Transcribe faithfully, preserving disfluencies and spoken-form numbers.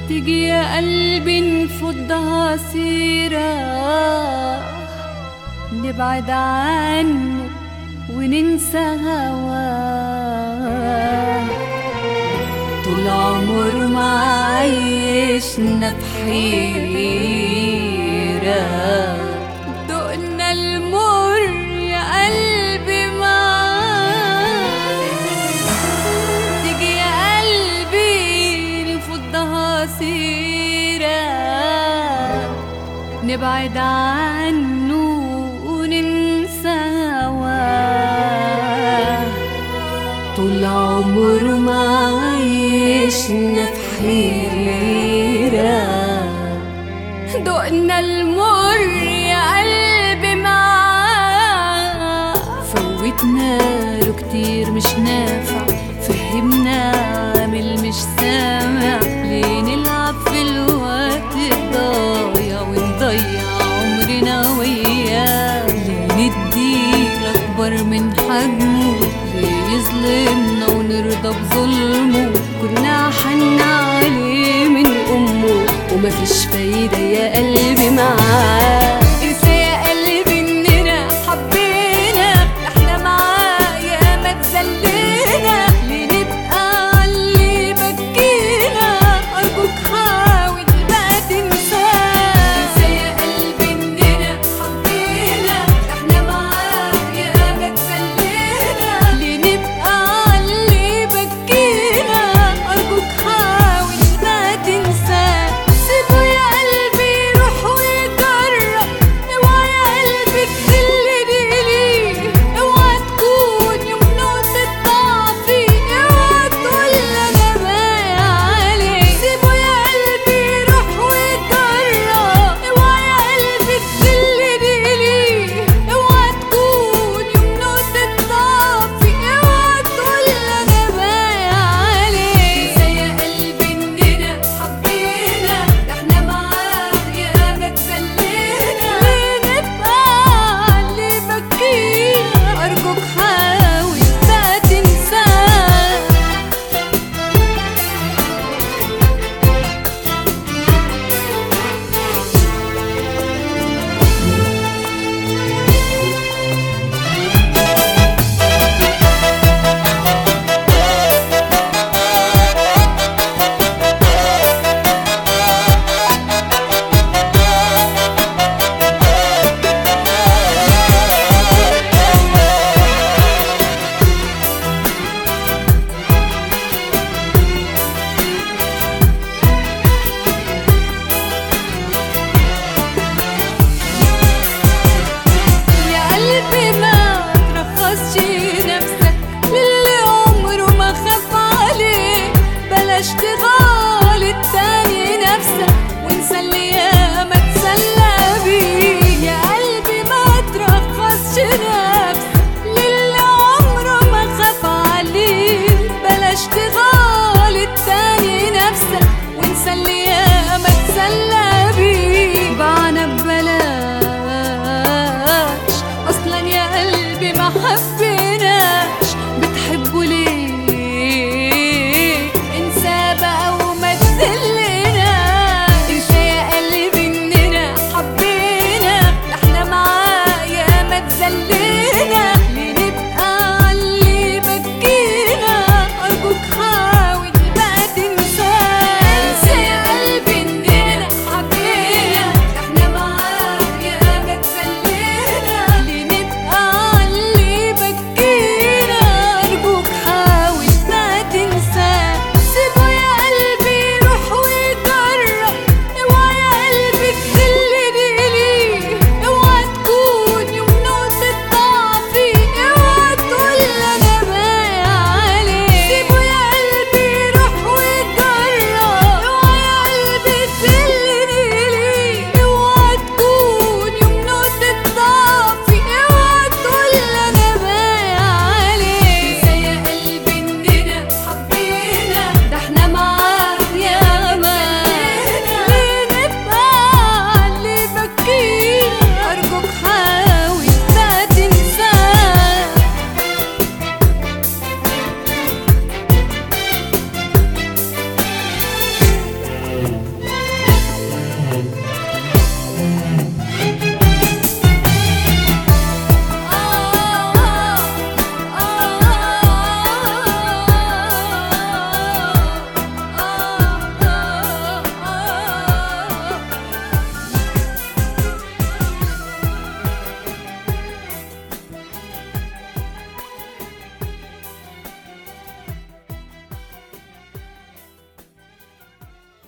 تيجي يا قلبي نفضها سيرة، نبعد عنه وننسى هواه. طول عمر ما عيشنا بحيرة، دقنا المر يا قلبي معاه. تيجي يا قلبي نفضها سيرة، نبعد عنه وننسى هواه. طول عمر ما عيشنا في حيرة، دقنا المر يا قلبي معاه. فوتنا له كتير مش نافع، فهمنا عامل مش سامع. ليه نلعب في الوقت الضايع ونضيع عمرنا وياه؟ ليه نديله أكبر من حجمه؟ ليه يظلمنا ونرضى بظلمه؟ كنا حنا عليه من أمه ومفيش فايدة يا قلبي.